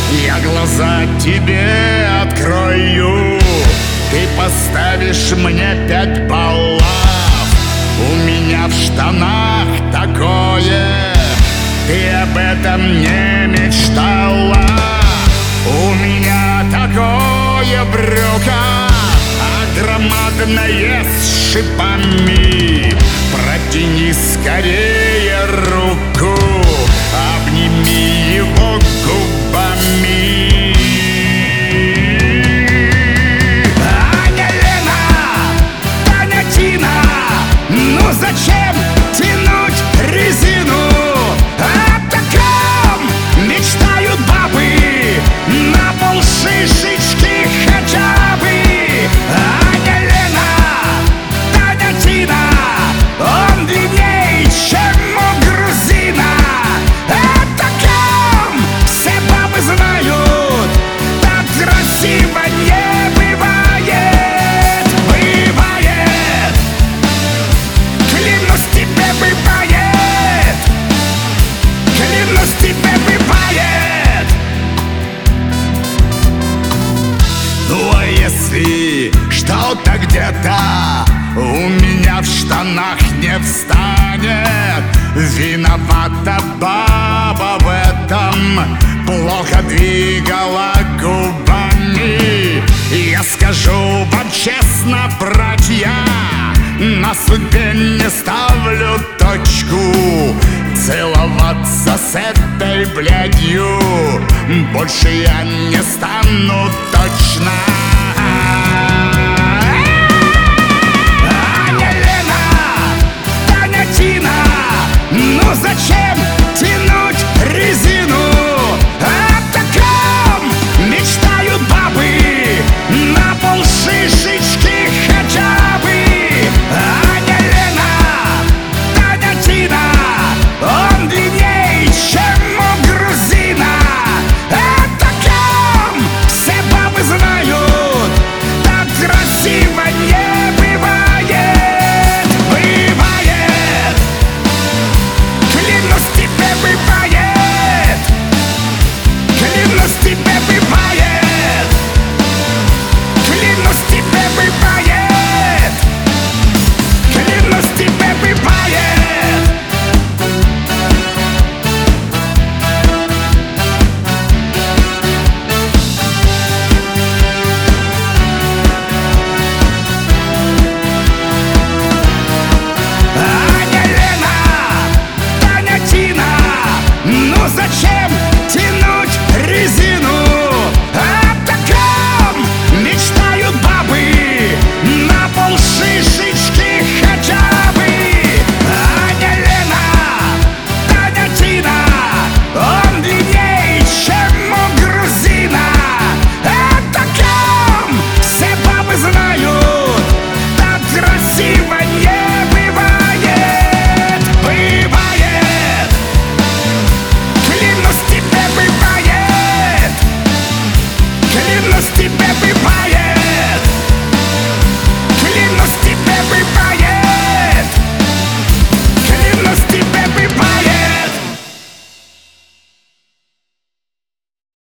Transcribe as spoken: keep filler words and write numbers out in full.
Я глаза тебе открою, ты поставишь мне пять баллов. У меня в штанах такое, ты об этом не мечтала. У меня такое брюхо громадное с шипами. Протяни скорее руку, обними его губами. Аня, Лена, Таня, Тина, ну зачем тянуть резину? О таком мечтают бабы на полшишечки хотя бы. Аня, Лена, Таня, Тина, он длинней, чем у грузина. О таком все бабы знают, так красиво не бывает. Бывает, клянусь тебе, бывает. Клянусь тебе, бывает. Ну а если что-то где-то у меня в штанах не встанет, виновата баба в этом, плохо двигала губами. Я скажу вам честно, братья, на судьбе не ставлю точку. Целоваться с этой блядью больше я не стану точно. Аня, Лена, Таня, Тина, ну зачем тянуть резину? О таком мечтают бабы на полшишечки хотя бы. Аня, Лена, Таня, Тина, он длинней, чем у грузина. О таком все бабы знают, так красиво не бывает. Бывает, клянусь тебе, бывает. Клянусь тебе, бывает. Клянусь тебе, бывает. Клянусь тебе, бывает. Аня, Лена, Таня, Тина, ну зачем тянуть резину? О таком мечтают бабы на полшишечки хотя бы. Аня, Лена, Таня, Тина, он длинней, чем у грузина. О таком все бабы знают, так красиво не бывает. Бывает, клянусь тебе, бывает. Клянусь тебе, бывает.